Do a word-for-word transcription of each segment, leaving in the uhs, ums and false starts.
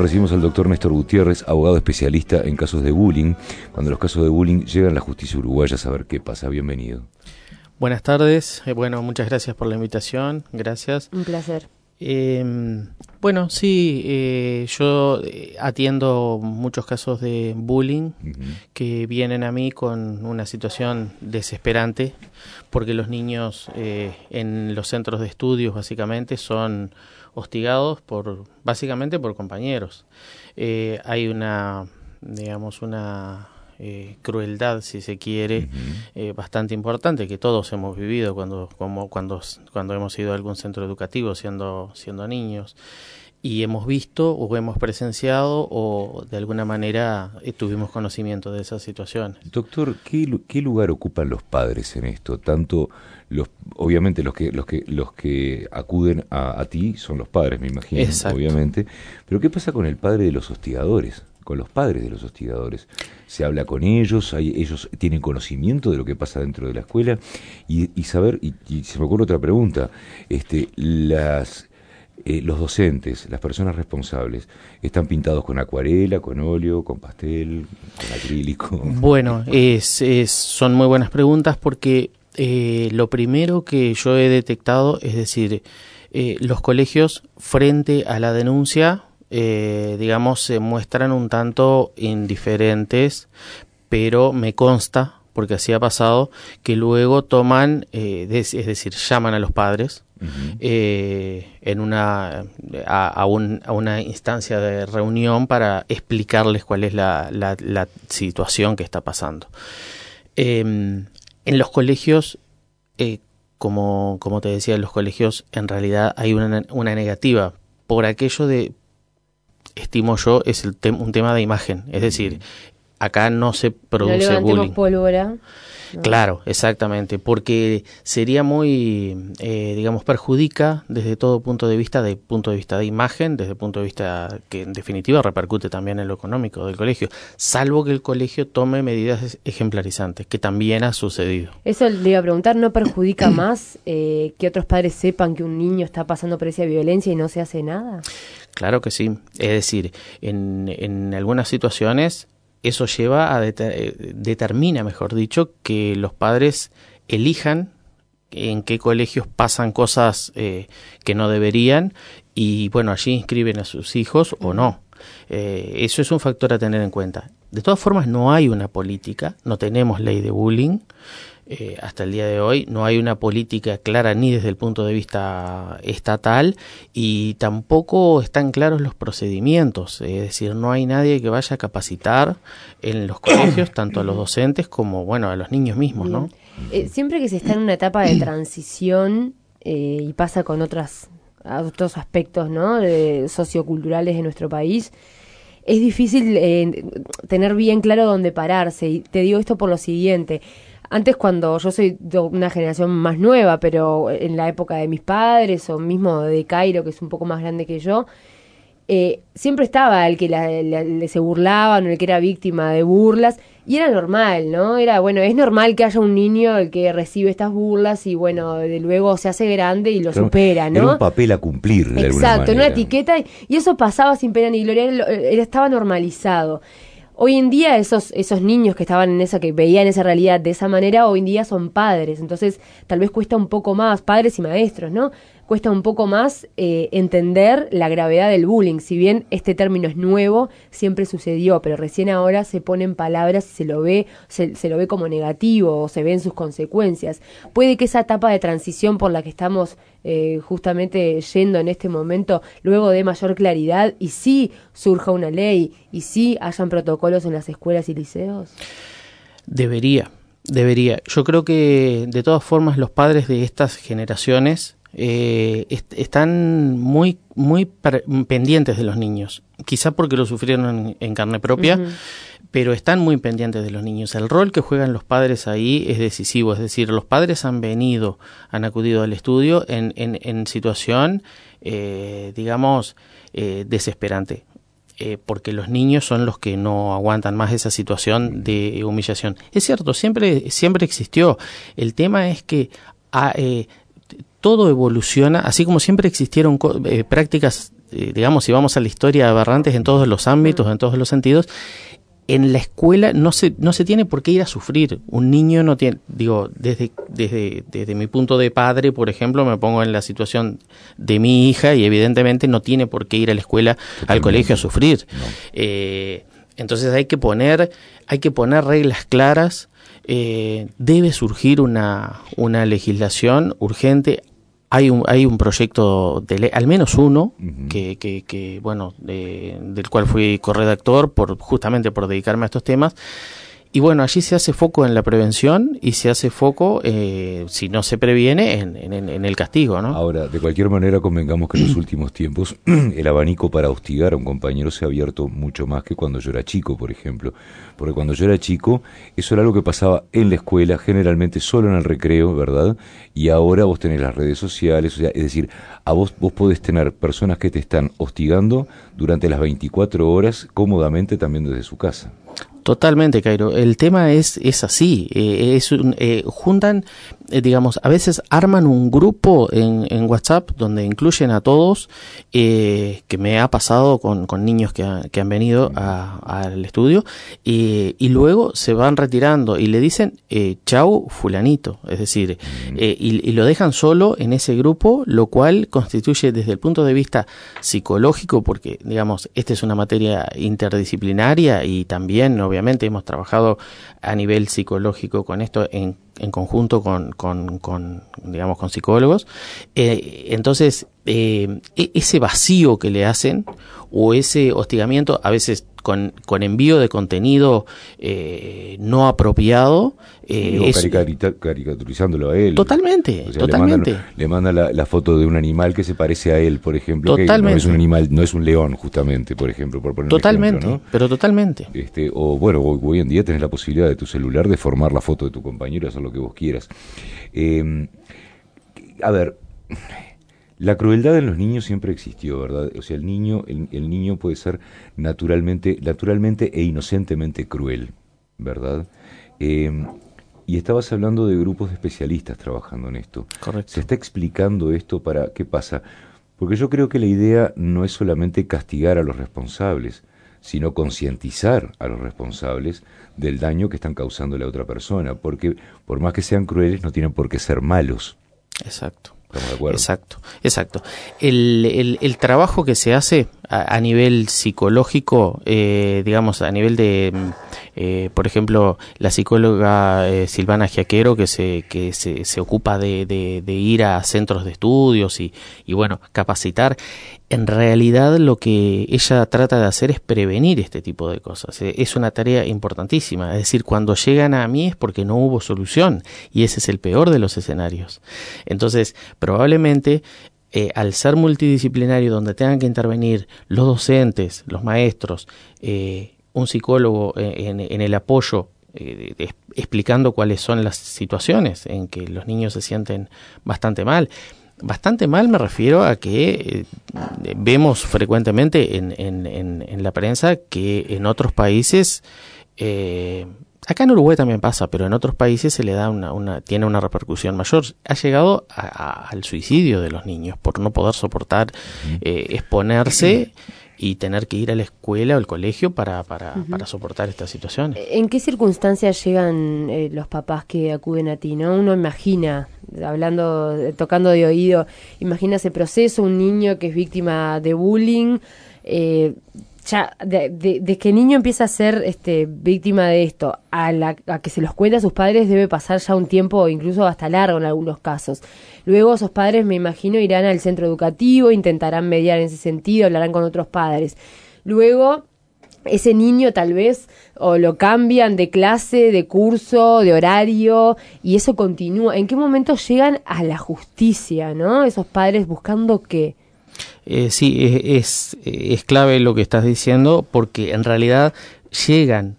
Recibimos al doctor Néstor Gutiérrez, abogado especialista en casos de bullying. Cuando los casos de bullying llegan a la justicia uruguaya, a saber qué pasa. Bienvenido. Buenas tardes. Eh, bueno, muchas gracias por la invitación. Gracias. Un placer. Eh, bueno, sí, eh, yo atiendo muchos casos de bullying uh-huh. que vienen a mí con una situación desesperante, porque los niños eh, en los centros de estudios básicamente son hostigados por básicamente por compañeros. Eh, hay una, digamos, una eh, crueldad, si se quiere, uh-huh. eh, bastante importante que todos hemos vivido cuando, como, cuando, cuando hemos ido a algún centro educativo siendo, siendo niños. Y hemos visto o hemos presenciado o de alguna manera eh, tuvimos conocimiento de esas situaciones. Doctor, ¿qué, qué lugar ocupan los padres en esto? Tanto los, obviamente los que los que los que acuden a, a ti son los padres, me imagino. Exacto. Obviamente. Pero ¿qué pasa con el padre de los hostigadores? Con los padres de los hostigadores. Se habla con ellos, hay, ellos tienen conocimiento de lo que pasa dentro de la escuela y, y saber, y, y se me ocurre otra pregunta, este, las Eh, los docentes, las personas responsables, ¿están pintados con acuarela, con óleo, con pastel, con acrílico? Bueno, es, es, son muy buenas preguntas porque eh, lo primero que yo he detectado, es decir, eh, los colegios frente a la denuncia, eh, digamos, se muestran un tanto indiferentes, pero me consta, porque así ha pasado, que luego toman, eh, des, es decir, llaman a los padres, Uh-huh. Eh, en una a, a, un, a una instancia de reunión para explicarles cuál es la, la, la situación que está pasando. Eh, en los colegios, eh, como, como te decía, en los colegios en realidad hay una, una negativa por aquello de, estimo yo, es el te- un tema de imagen, es decir, acá no se produce no bullying. Pólvora. No. Claro, exactamente, porque sería muy, eh, digamos, perjudica desde todo punto de vista, de punto de vista de imagen, desde el punto de vista que en definitiva repercute también en lo económico del colegio, salvo que el colegio tome medidas ejemplarizantes, que también ha sucedido. Eso le iba a preguntar, ¿no perjudica más eh, que otros padres sepan que un niño está pasando por esa violencia y no se hace nada? Claro que sí, es decir, en, en algunas situaciones eso lleva a det- determina, mejor dicho, que los padres elijan en qué colegios pasan cosas eh, que no deberían y bueno, allí inscriben a sus hijos o no. Eh, eso es un factor a tener en cuenta. De todas formas, no hay una política, no tenemos ley de bullying. Eh, hasta el día de hoy no hay una política clara ni desde el punto de vista estatal y tampoco están claros los procedimientos, es decir, no hay nadie que vaya a capacitar en los colegios tanto a los docentes como bueno a los niños mismos, ¿no? Eh, siempre que se está en una etapa de transición eh, y pasa con otras, otros aspectos, ¿no?, de socioculturales de nuestro país, es difícil eh, tener bien claro dónde pararse, y te digo esto por lo siguiente. Antes, cuando yo soy de una generación más nueva, pero en la época de mis padres o mismo de Cairo, que es un poco más grande que yo, eh, siempre estaba el que la, la, la, se burlaban o el que era víctima de burlas, y era normal, ¿no? Era, bueno, es normal que haya un niño el que recibe estas burlas y, bueno, de luego se hace grande y lo Pero supera, ¿no? Era un papel a cumplir, de alguna manera. Exacto, una etiqueta, y eso pasaba sin pena ni gloria, era, era, estaba normalizado. Hoy en día esos esos niños que estaban en esa, que veían esa realidad de esa manera, hoy en día son padres, entonces tal vez cuesta un poco más, padres y maestros, ¿no? Cuesta un poco más eh, entender la gravedad del bullying, si bien este término es nuevo, siempre sucedió, pero recién ahora se ponen palabras y se lo ve, se, se lo ve como negativo, o se ven sus consecuencias. Puede que esa etapa de transición por la que estamos eh, justamente yendo en este momento, luego de mayor claridad, y sí surja una ley, y sí hayan protocolos en las escuelas y liceos. Debería, debería. Yo creo que de todas formas los padres de estas generaciones Eh, est- están muy muy per- pendientes de los niños, quizá porque lo sufrieron en, en carne propia, uh-huh. pero están muy pendientes de los niños. El rol que juegan los padres ahí es decisivo, es decir, los padres han venido, han acudido al estudio en, en, en situación, eh, digamos, eh, desesperante. Eh, porque los niños son los que no aguantan más esa situación de humillación. Es cierto, siempre, siempre existió. El tema es que a, eh, todo evoluciona, así como siempre existieron eh, prácticas eh, digamos, si vamos a la historia, aberrantes en todos los ámbitos, en todos los sentidos. En la escuela no se no se tiene por qué ir a sufrir. Un niño no tiene, digo, desde desde desde mi punto de padre, por ejemplo, me pongo en la situación de mi hija y evidentemente no tiene por qué ir a la escuela, Totalmente. al colegio a sufrir. No. Eh, entonces hay que poner hay que poner reglas claras. Eh, debe surgir una una legislación urgente. Hay un hay un proyecto de ley, al menos uno, uh-huh. que, que, que bueno, de, del cual fui corredactor por justamente por dedicarme a estos temas. Y bueno, allí se hace foco en la prevención y se hace foco, eh, si no se previene, en, en, en el castigo, ¿no? Ahora, de cualquier manera, convengamos que en los últimos tiempos el abanico para hostigar a un compañero se ha abierto mucho más que cuando yo era chico, por ejemplo. Porque cuando yo era chico, eso era algo que pasaba en la escuela, generalmente solo en el recreo, ¿verdad? Y ahora vos tenés las redes sociales, o sea, es decir, a vos, vos podés tener personas que te están hostigando durante las veinticuatro horas, cómodamente también desde su casa. Totalmente, Cairo. El tema es es así. Eh, es un, eh, juntan, eh, digamos, a veces arman un grupo en, en WhatsApp donde incluyen a todos, eh, que me ha pasado con, con niños que, ha, que han venido a, al estudio, eh, y luego se van retirando y le dicen eh, chau fulanito, es decir, eh, y, y lo dejan solo en ese grupo, lo cual constituye desde el punto de vista psicológico, porque digamos, esta es una materia interdisciplinaria y también no obviamente hemos trabajado a nivel psicológico con esto en, en conjunto con, con, con, digamos, con psicólogos. Eh, entonces, eh, ese vacío que le hacen o ese hostigamiento, a veces con, con envío de contenido eh, no apropiado. Eh, sí, o es, caricatura, caricaturizándolo a él. Totalmente, o sea, totalmente. Le manda, le manda la, la foto de un animal que se parece a él, por ejemplo, totalmente. Que no es un animal, no es un león, justamente, por ejemplo, por poner totalmente, un ejemplo, ¿no? Pero totalmente. Este, o bueno, hoy en día tenés la posibilidad de tu celular de formar la foto de tu compañero, hacer lo que vos quieras. Eh, a ver, la crueldad en los niños siempre existió, ¿verdad? O sea, el niño, el, el niño puede ser naturalmente, naturalmente e inocentemente cruel, ¿verdad? Eh, y estabas hablando de grupos de especialistas trabajando en esto. Correcto. ¿Se está explicando esto para qué pasa? Porque yo creo que la idea no es solamente castigar a los responsables, sino concientizar a los responsables del daño que están causando a la otra persona, porque por más que sean crueles, no tienen por qué ser malos. Exacto. ¿Estamos de acuerdo? Exacto, exacto. El, el, el trabajo que se hace a, a nivel psicológico, eh, digamos, a nivel de, eh, por ejemplo, la psicóloga eh, Silvana Giaquero, que se que se, se ocupa de, de, de ir a centros de estudios y, y, bueno, capacitar. En realidad lo que ella trata de hacer es prevenir este tipo de cosas. Es una tarea importantísima. Es decir, cuando llegan a mí es porque no hubo solución y ese es el peor de los escenarios. Entonces, probablemente eh, al ser multidisciplinario donde tengan que intervenir los docentes, los maestros, eh, un psicólogo en, en el apoyo, eh, de, explicando cuáles son las situaciones en que los niños se sienten bastante mal. Bastante mal me refiero a que eh, vemos frecuentemente en, en, en, en la prensa que en otros países, eh, acá en Uruguay también pasa, pero en otros países se le da una, una tiene una repercusión mayor. Ha llegado a, a, al suicidio de los niños por no poder soportar eh, exponerse y tener que ir a la escuela o al colegio para, para, uh-huh. para soportar estas situaciones. ¿En qué circunstancias llegan eh, los papás que acuden a ti, no? Uno imagina, hablando, tocando de oído, imagina ese proceso, un niño que es víctima de bullying, eh, ya de, de, de que el niño empieza a ser este, víctima de esto, a, la, a que se los cuenta a sus padres debe pasar ya un tiempo, incluso hasta largo en algunos casos. Luego esos padres, me imagino, irán al centro educativo, intentarán mediar en ese sentido, hablarán con otros padres. Luego ese niño tal vez o lo cambian de clase, de curso, de horario, y eso continúa. ¿En qué momento llegan a la justicia, no? Esos padres buscando qué. Eh, sí, es, es clave lo que estás diciendo, porque en realidad llegan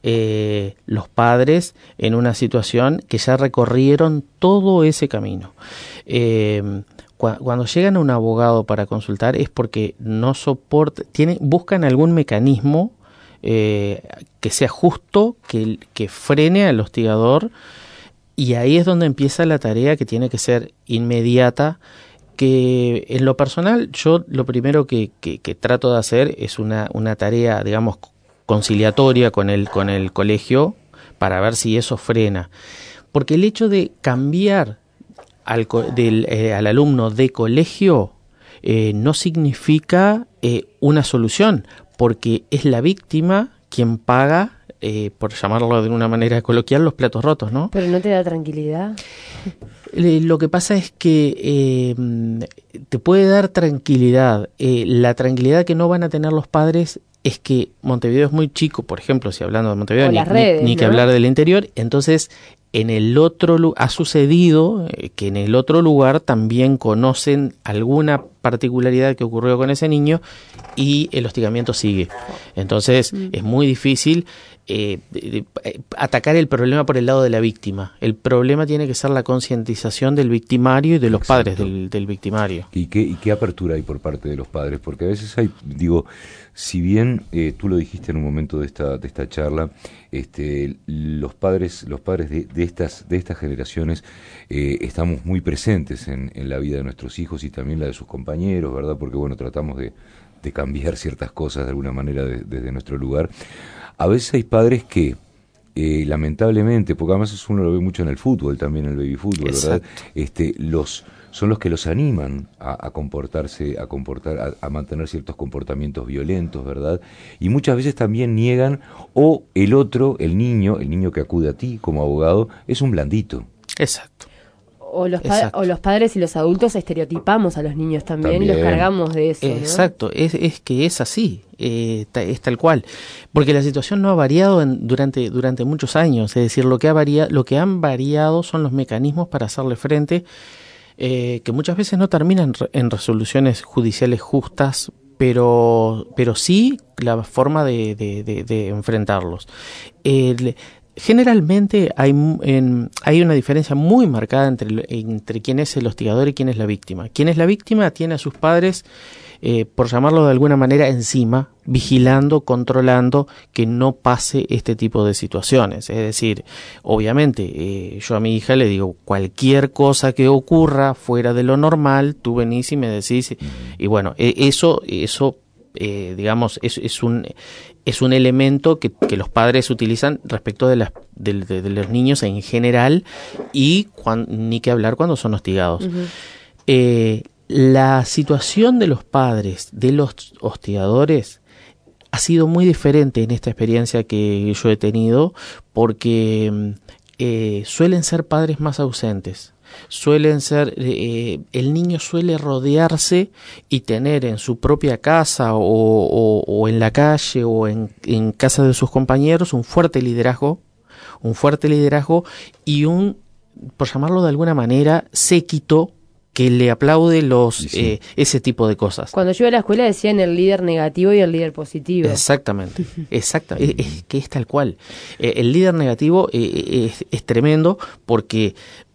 eh, los padres en una situación que ya recorrieron todo ese camino. Eh, cu- cuando llegan a un abogado para consultar es porque no soportan, tienen, buscan algún mecanismo eh, que sea justo, que, que frene al hostigador, y ahí es donde empieza la tarea que tiene que ser inmediata. que en lo personal yo lo primero que, que, que trato de hacer es una, una tarea, digamos, conciliatoria con el, con el colegio para ver si eso frena. Porque el hecho de cambiar al, del, eh, al alumno de colegio eh, no significa eh, una solución, porque es la víctima quien paga, eh, por llamarlo de una manera coloquial, los platos rotos, ¿no? Pero ¿no te da tranquilidad? Eh, lo que pasa es que eh, te puede dar tranquilidad. Eh, la tranquilidad que no van a tener los padres es que Montevideo es muy chico, por ejemplo, si hablando de Montevideo, ni, redes, ni, ni ¿no? que hablar del interior, entonces en el otro lu- ha sucedido eh, que en el otro lugar también conocen alguna particularidad que ocurrió con ese niño y el hostigamiento sigue. Entonces mm. es muy difícil eh, de, de, atacar el problema por el lado de la víctima. El problema tiene que ser la concientización del victimario y de los Exacto. padres del, del victimario. ¿Y qué, ¿Y qué apertura hay por parte de los padres? Porque a veces hay, digo, si bien eh, tú lo dijiste en un momento de esta de esta charla, este, los padres los padres de, de estas de estas generaciones eh, estamos muy presentes en, en la vida de nuestros hijos y también la de sus compañeros, ¿verdad? Porque bueno, tratamos de, de cambiar ciertas cosas de alguna manera de, desde nuestro lugar. A veces hay padres que eh, lamentablemente, porque además eso uno lo ve mucho en el fútbol también, en el baby fútbol, ¿verdad? Este, los son los que los animan a, a comportarse, a comportar, a, a mantener ciertos comportamientos violentos, ¿verdad? Y muchas veces también niegan, o el otro, el niño, el niño que acude a ti como abogado, es un blandito. Exacto. O los, pa- o los padres y los adultos estereotipamos a los niños también, también. y los cargamos de eso, ¿no? Exacto, es, es que es así, eh, ta, es tal cual. Porque la situación no ha variado en, durante, durante muchos años, es decir, lo que, ha varia- lo que han variado son los mecanismos para hacerle frente, eh, que muchas veces no terminan re- en resoluciones judiciales justas, pero, pero sí la forma de, de, de, de enfrentarlos. El, Generalmente hay, en, hay una diferencia muy marcada entre, entre quién es el hostigador y quién es la víctima. Quien es la víctima tiene a sus padres, eh, por llamarlo de alguna manera, encima, vigilando, controlando que no pase este tipo de situaciones. Es decir, obviamente, eh, yo a mi hija le digo, cualquier cosa que ocurra fuera de lo normal, tú venís y me decís, y bueno, eh, eso, eso eh, digamos, es, es un... es un elemento que, que los padres utilizan respecto de, las, de, de, de los niños en general y cuan, ni que hablar cuando son hostigados. Uh-huh. Eh, la situación de los padres de los hostigadores ha sido muy diferente en esta experiencia que yo he tenido porque eh, suelen ser padres más ausentes. Suelen ser, eh, el niño suele rodearse y tener en su propia casa o, o, o en la calle o en, en casa de sus compañeros un fuerte liderazgo, un fuerte liderazgo y un, por llamarlo de alguna manera, séquito que le aplaude los sí, sí. Eh, ese tipo de cosas. Cuando yo iba a la escuela decían el líder negativo y el líder positivo. Exactamente, exactamente, es, es que es tal cual. Eh, el líder negativo eh, es, es tremendo porque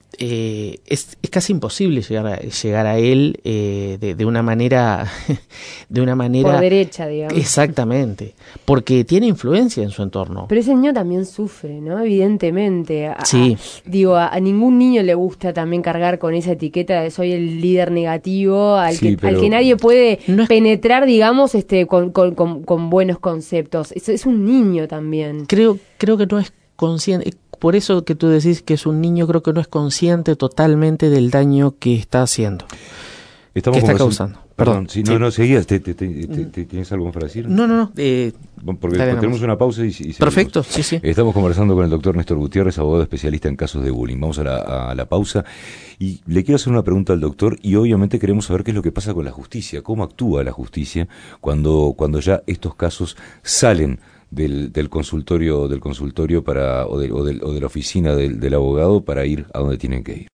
Eh, es, es casi imposible llegar a, llegar a él eh, de, de una manera de una manera por derecha, digamos. Exactamente, porque tiene influencia en su entorno. Pero ese niño también sufre, ¿no? Evidentemente. A, sí. A, digo, a, a ningún niño le gusta también cargar con esa etiqueta de soy el líder negativo, al, sí, que, al que nadie puede no es... penetrar, digamos, este con, con, con, con buenos conceptos. Es, es un niño también. Creo, creo que no es consciente. Por eso que tú decís que es un niño, creo que no es consciente totalmente del daño que está haciendo, Estamos que está causando. Perdón, si no, sí. no, seguías, ¿te, te, te, te, ¿tienes algo más para decir? No, no, no. Eh, Porque tenemos una pausa y, y Perfecto, sí, sí. Estamos conversando con el doctor Néstor Gutiérrez, abogado especialista en casos de bullying. Vamos a la, a la pausa y le quiero hacer una pregunta al doctor y obviamente queremos saber qué es lo que pasa con la justicia, cómo actúa la justicia cuando, cuando ya estos casos salen Del, del consultorio del consultorio para o de, o de, o de la oficina del, del abogado para ir a donde tienen que ir.